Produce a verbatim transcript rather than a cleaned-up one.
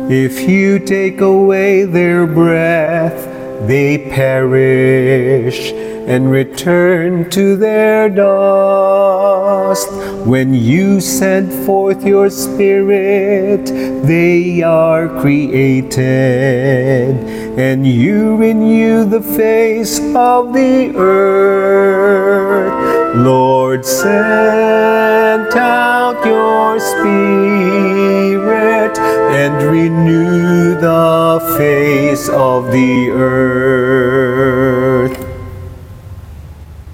If you take away their breath, they perish and return to their dust. When you send forth your Spirit, they are created, and you renew the face of the earth. Lord, send out your Spirit and renew the face of the earth.